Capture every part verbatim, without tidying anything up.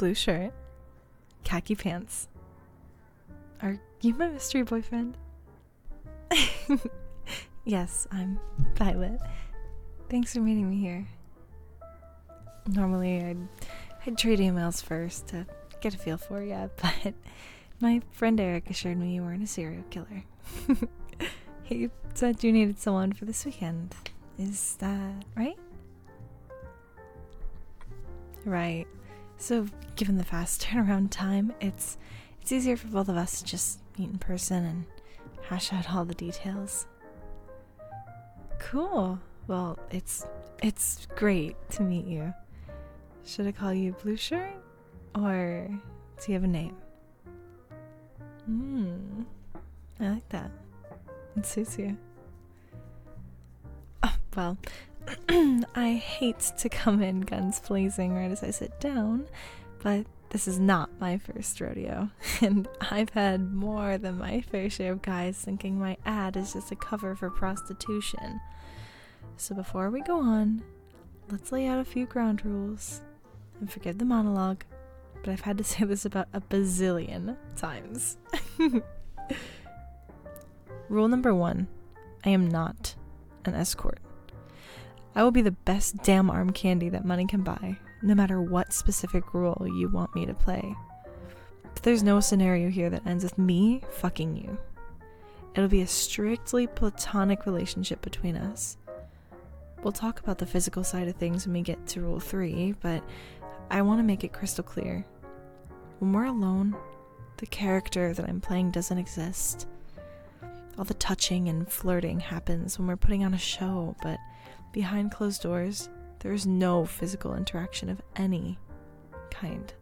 blue shirt, khaki pants. Are you my mystery boyfriend? Yes, I'm Violet. Thanks for meeting me here. Normally, I'd, I'd trade emails first to get a feel for you, but my friend Eric assured me you weren't a serial killer. He said you needed someone for this weekend. Is that right? Right. So, given the fast turnaround time, it's it's easier for both of us to just meet in person and hash out all the details. Cool. Well, it's it's great to meet you. Should I call you Blue Shirt? Or do you have a name? Hmm. I like that. It suits you. Oh, well, I hate to come in guns blazing right as I sit down, but this is not my first rodeo, and I've had more than my fair share of guys thinking my ad is just a cover for prostitution. So before we go on, let's lay out a few ground rules, and forgive the monologue, but I've had to say this about a bazillion times. Rule number one, I am not an escort. I will be the best damn arm candy that money can buy, no matter what specific role you want me to play. But there's no scenario here that ends with me fucking you. It'll be a strictly platonic relationship between us. We'll talk about the physical side of things when we get to rule three, but I want to make it crystal clear. When we're alone, the character that I'm playing doesn't exist. All the touching and flirting happens when we're putting on a show, but behind closed doors, there is no physical interaction of any kind.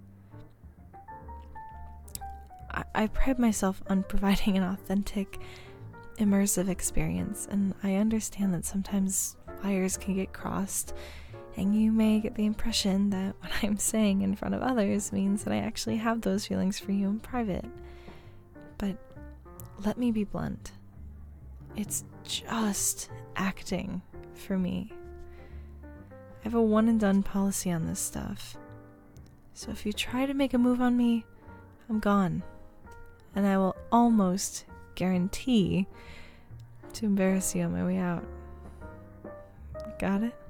I, I pride myself on providing an authentic, immersive experience, and I understand that sometimes wires can get crossed, and you may get the impression that what I'm saying in front of others means that I actually have those feelings for you in private. But let me be blunt. It's just acting for me. I have a one and done policy on this stuff. So if you try to make a move on me, I'm gone. And I will almost guarantee to embarrass you on my way out. Got it?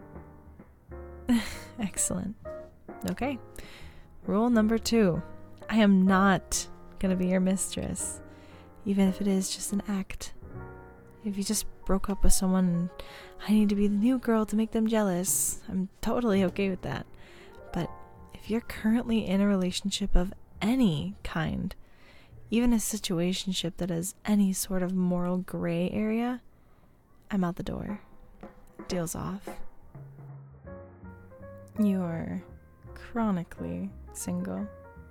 Excellent. Okay. Rule number two. I am not gonna be your mistress, even if it is just an act. If you just broke up with someone and I need to be the new girl to make them jealous, I'm totally okay with that. But if you're currently in a relationship of any kind, even a situationship that has any sort of moral gray area, I'm out the door. Deal's off. You're chronically single.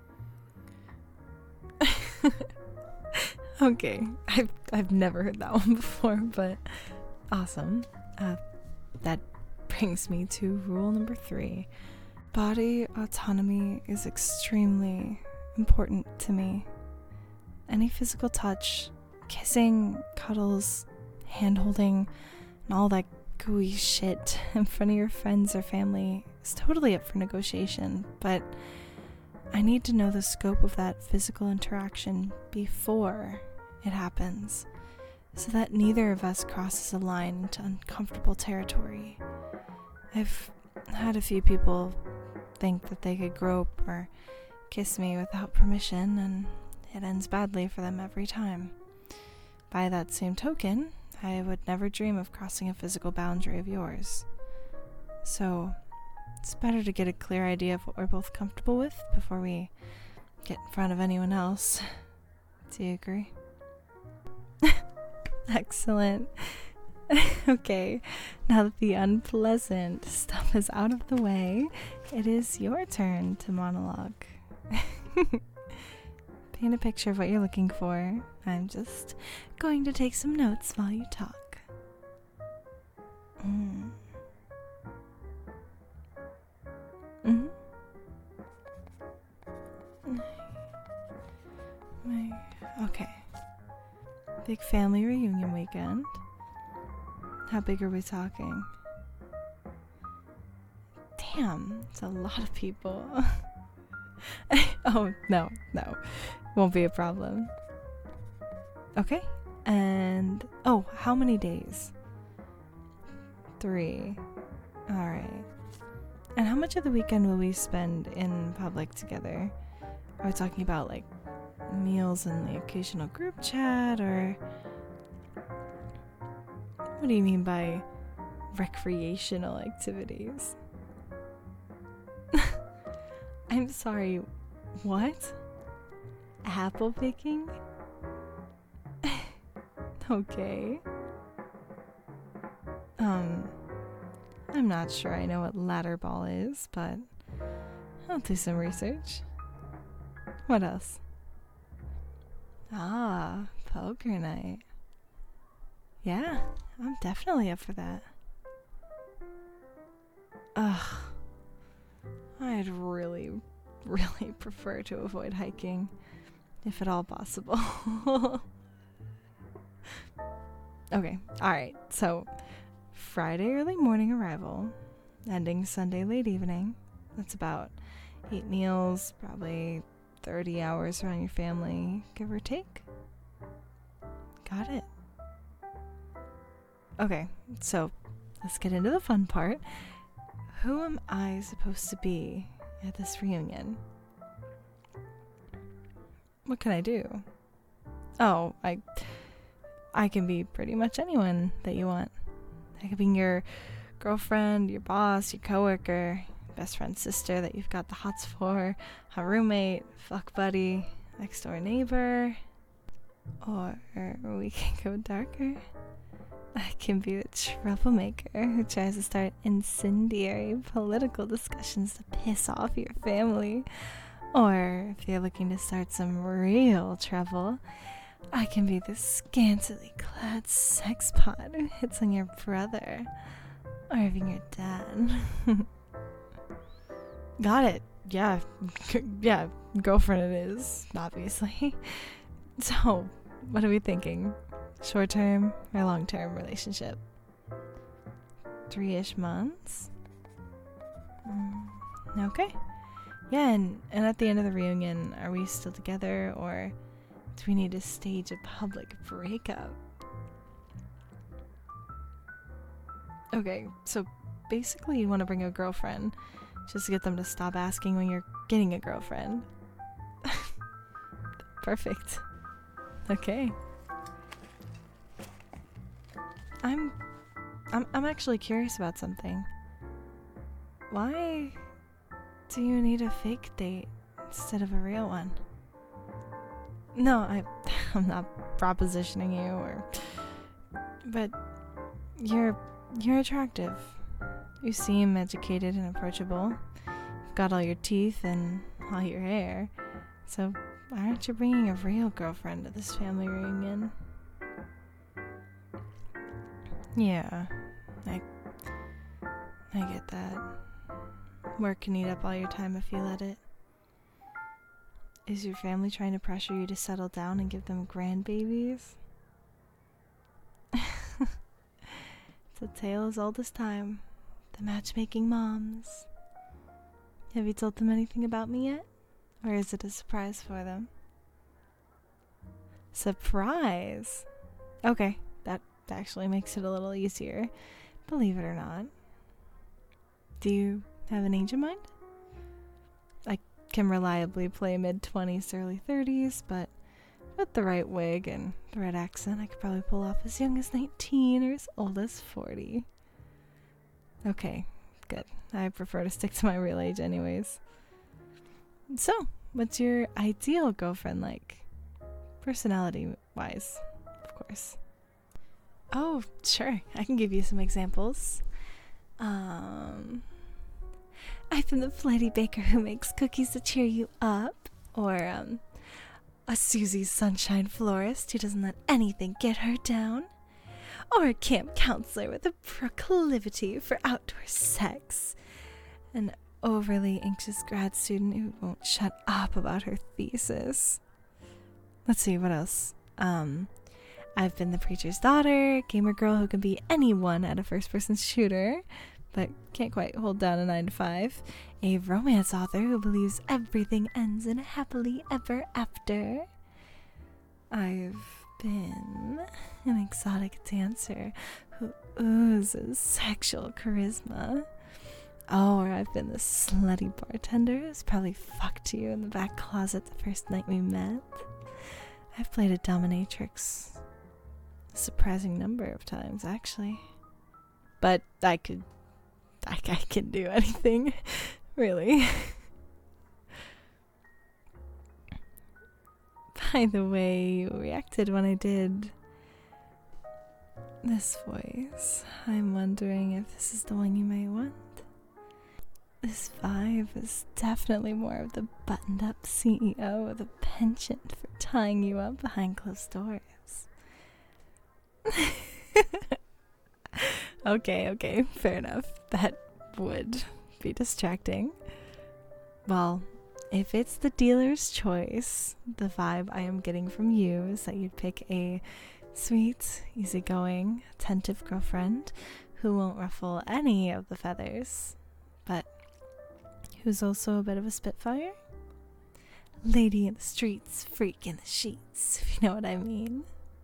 Okay, I've, I've never heard that one before, but awesome. Uh, that brings me to rule number three. Body autonomy is extremely important to me. Any physical touch, kissing, cuddles, hand-holding, and all that gooey shit in front of your friends or family is totally up for negotiation, but I need to know the scope of that physical interaction before it happens, so that neither of us crosses a line into uncomfortable territory. I've had a few people think that they could grope or kiss me without permission, and it ends badly for them every time. By that same token, I would never dream of crossing a physical boundary of yours. So, it's better to get a clear idea of what we're both comfortable with before we get in front of anyone else. Do you agree? Excellent. Okay, now that the unpleasant stuff is out of the way, it is your turn to monologue. Paint a picture of what you're looking for. I'm just going to take some notes while you talk. Mm. Mm-hmm. Okay. Big family reunion weekend. How big are we talking? Damn, it's a lot of people. Oh, no, no. Won't be a problem. Okay. And, oh, how many days? Three. Alright. And how much of the weekend will we spend in public together? Are we talking about, like, meals and the occasional group chat, or... What do you mean by recreational activities? I'm sorry, what? Apple picking? Okay. Um, I'm not sure I know what ladder ball is, but I'll do some research. What else? Ah, poker night. Yeah, I'm definitely up for that. Ugh. I'd really, really prefer to avoid hiking, if at all possible. Okay, alright, so Friday early morning arrival, ending Sunday late evening. That's about eight meals, probably thirty hours around your family, give or take. Got it. Okay, so let's get into the fun part. Who am I supposed to be at this reunion? What can I do? Oh, I I can be pretty much anyone that you want. I could be your girlfriend, your boss, your coworker, best friend's sister that you've got the hots for, a roommate, fuck buddy, next door neighbor, or we can go darker. I can be the troublemaker who tries to start incendiary political discussions to piss off your family. Or if you're looking to start some real trouble, I can be the scantily clad sex pot who hits on your brother, or even your dad. Got it. Yeah. Yeah, girlfriend it is, obviously. So, what are we thinking? Short-term or long-term relationship? Three-ish months? Mm, okay. Yeah, and, and at the end of the reunion, are we still together, or do we need to stage a public breakup? Okay, so basically you want to bring a girlfriend just to get them to stop asking when you're getting a girlfriend. Perfect. Okay. I'm, I'm I'm actually curious about something. Why do you need a fake date instead of a real one? No, I I'm not propositioning you, or but you're you're attractive. You seem educated and approachable. You've got all your teeth and all your hair. So why aren't you bringing a real girlfriend to this family reunion? Yeah, I I get that. Work can eat up all your time if you let it. Is your family trying to pressure you to settle down and give them grandbabies? It's a tale as old as time. The matchmaking moms. Have you told them anything about me yet? Or is it a surprise for them? Surprise? Okay, that actually makes it a little easier, believe it or not. Do you have an age in mind? I can reliably play mid-twenties to early thirties, but with the right wig and the right accent, I could probably pull off as young as nineteen or as old as forty. Okay, good. I prefer to stick to my real age anyways. So, what's your ideal girlfriend like? Personality-wise, of course. Oh, sure. I can give you some examples. Um, I've been the flighty baker who makes cookies to cheer you up. Or, um, a Susie Sunshine florist who doesn't let anything get her down. Or a camp counselor with a proclivity for outdoor sex. An overly anxious grad student who won't shut up about her thesis. Let's see, what else? Um, I've been the preacher's daughter, gamer girl who can be anyone at a first-person shooter, but can't quite hold down a nine to five. A romance author who believes everything ends in a happily ever after. I've been an exotic dancer who oozes sexual charisma. Oh, or I've been the slutty bartender who's probably fucked you in the back closet the first night we met. I've played a dominatrix a surprising number of times, actually. But I could, I, I can do anything, really. By the way, you reacted when I did this voice. I'm wondering if this is the one you may want. This vibe is definitely more of the buttoned-up C E O with a penchant for tying you up behind closed doors. Okay, okay, fair enough. That would be distracting. Well, if it's the dealer's choice, the vibe I am getting from you is that you'd pick a sweet, easygoing, attentive girlfriend who won't ruffle any of the feathers, but who's also a bit of a spitfire. Lady in the streets, freak in the sheets, if you know what I mean.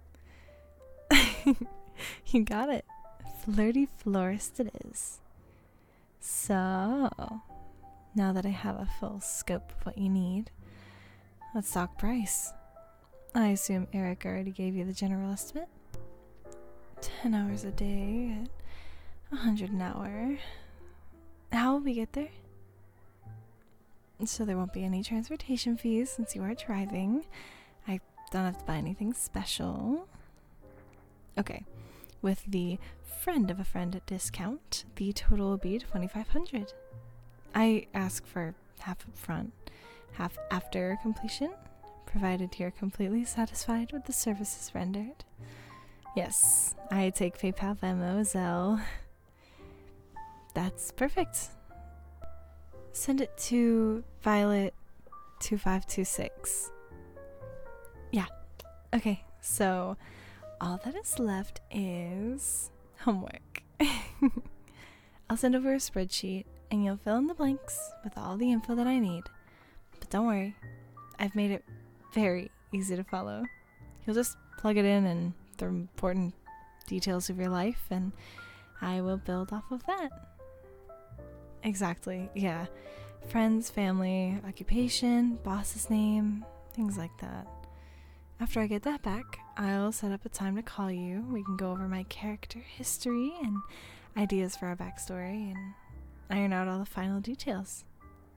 You got it. Flirty florist it is. So, now that I have a full scope of what you need, let's talk price. I assume Eric already gave you the general estimate? Ten hours a day at a hundred an hour. How will we get there? So there won't be any transportation fees since you are driving. I don't have to buy anything special. Okay, with the friend of a friend at discount, the total will be twenty-five hundred. I ask for half up front, half after completion, provided you're completely satisfied with the services rendered. Yes, I take PayPal, Venmo, Zelle. That's perfect. Send it to Violet two five two six. Yeah. Okay, so all that is left is homework. I'll send over a spreadsheet and you'll fill in the blanks with all the info that I need. But don't worry, I've made it very easy to follow. You'll just plug it in and the important details of your life, and I will build off of that. Exactly, yeah. Friends, family, occupation, boss's name, things like that. After I get that back, I'll set up a time to call you. We can go over my character history and ideas for our backstory and iron out all the final details.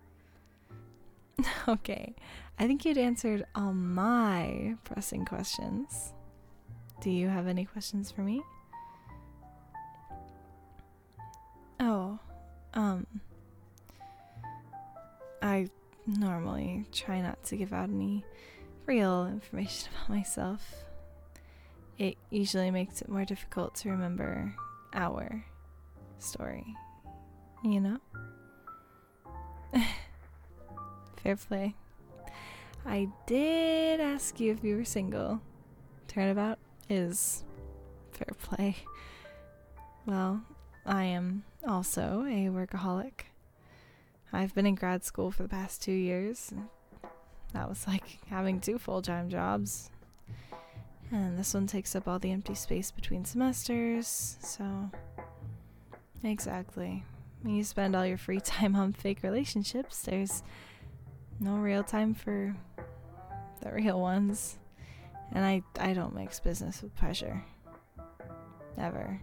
Okay, I think you'd answered all my pressing questions. Do you have any questions for me? Oh, um, I normally try not to give out any real information about myself. It usually makes it more difficult to remember our story, you know? Fair play. I did ask you if you were single. Turnabout is fair play. Well, I am also a workaholic. I've been in grad school for the past two years. That was like having two full-time jobs. And this one takes up all the empty space between semesters, so... Exactly. When you spend all your free time on fake relationships, there's no real time for the real ones. And I, I don't mix business with pleasure. Ever.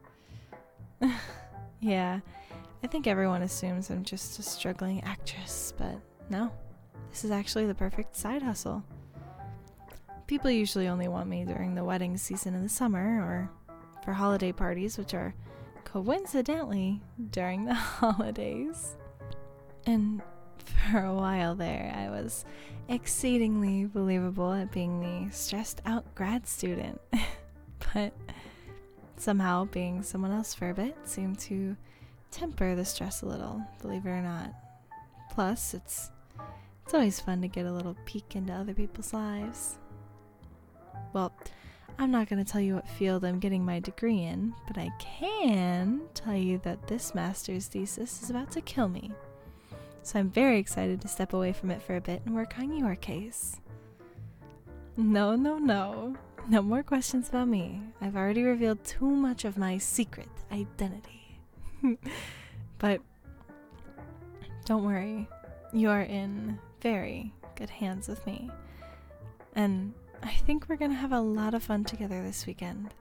Yeah, I think everyone assumes I'm just a struggling actress, but no. This is actually the perfect side hustle. People usually only want me during the wedding season in the summer or for holiday parties, which are coincidentally during the holidays. And for a while there, I was exceedingly believable at being the stressed out grad student. But somehow being someone else for a bit seemed to temper the stress a little, believe it or not. Plus, it's It's always fun to get a little peek into other people's lives. Well, I'm not going to tell you what field I'm getting my degree in, but I can tell you that this master's thesis is about to kill me. So I'm very excited to step away from it for a bit and work on your case. No, no, no. No more questions about me. I've already revealed too much of my secret identity. But don't worry. You are in very good hands with me. And I think we're gonna have a lot of fun together this weekend.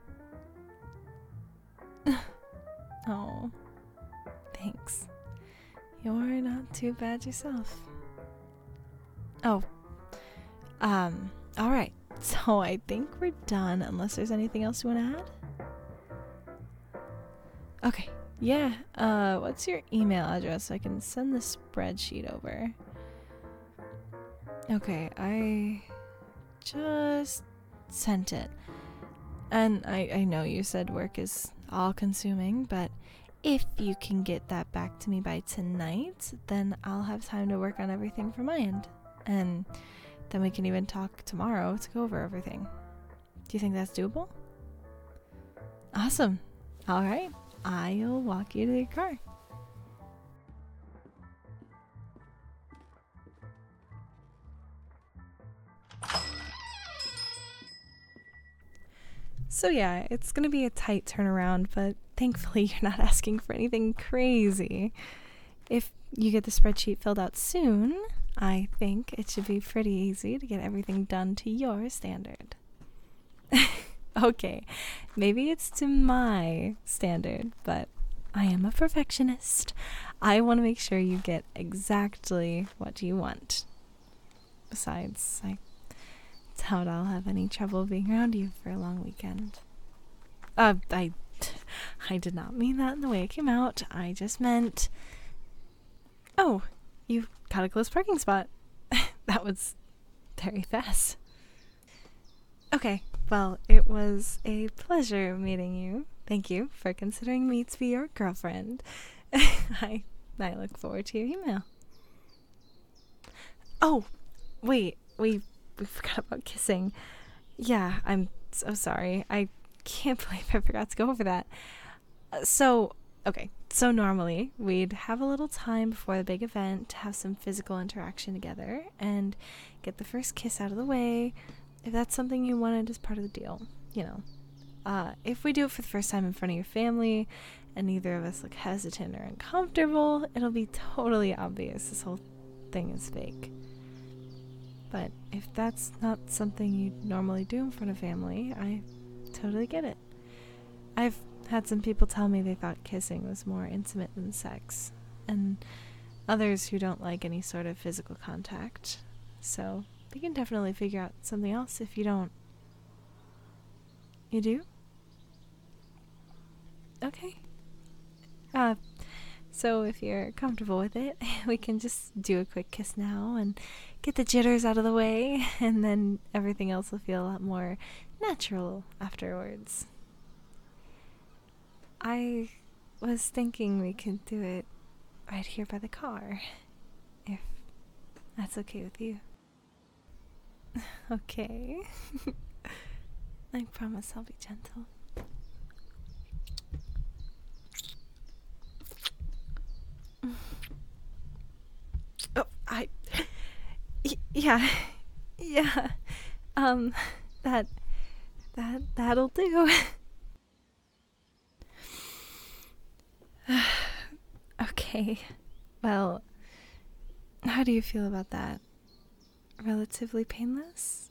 Oh, thanks. You're not too bad yourself. Oh, um, alright. So I think we're done, unless there's anything else you want to add? Okay, yeah, uh, what's your email address so I can send the spreadsheet over? Okay, I just sent it. And I, I know you said work is all-consuming, but if you can get that back to me by tonight, then I'll have time to work on everything from my end. And then we can even talk tomorrow to go over everything. Do you think that's doable? Awesome. All right. I'll walk you to your car. So yeah, it's gonna be a tight turnaround, but thankfully you're not asking for anything crazy. If you get the spreadsheet filled out soon, I think it should be pretty easy to get everything done to your standard. Okay, maybe it's to my standard, but I am a perfectionist. I want to make sure you get exactly what you want. Besides, I doubt I'll have any trouble being around you for a long weekend. Uh, I, I did not mean that in the way it came out. I just meant... Oh, you got a close parking spot. That was very fast. Okay, well, it was a pleasure meeting you. Thank you for considering me to be your girlfriend. I, I look forward to your email. Oh, wait, we... We forgot about kissing. Yeah, I'm so sorry. I can't believe I forgot to go over that. Uh, so, okay. So normally we'd have a little time before the big event to have some physical interaction together and get the first kiss out of the way, if that's something you wanted as part of the deal, you know. Uh, if we do it for the first time in front of your family and neither of us look hesitant or uncomfortable, it'll be totally obvious this whole thing is fake. But if that's not something you normally do in front of family, I totally get it. I've had some people tell me they thought kissing was more intimate than sex, and others who don't like any sort of physical contact. So we can definitely figure out something else if you don't. You do? Okay. Uh, so if you're comfortable with it, we can just do a quick kiss now and get the jitters out of the way, and then everything else will feel a lot more natural afterwards. I was thinking we could do it right here by the car, if that's okay with you. Okay. I promise I'll be gentle. Oh, I... Y- yeah. Yeah. Um, that... That... That'll do. Okay. Well, how do you feel about that? Relatively painless?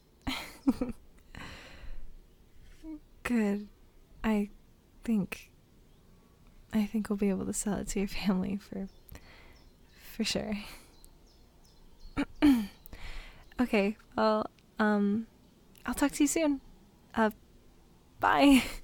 Good. I think... I think we'll be able to sell it to your family for... for sure. Okay, well, um, I'll talk to you soon. Uh, bye.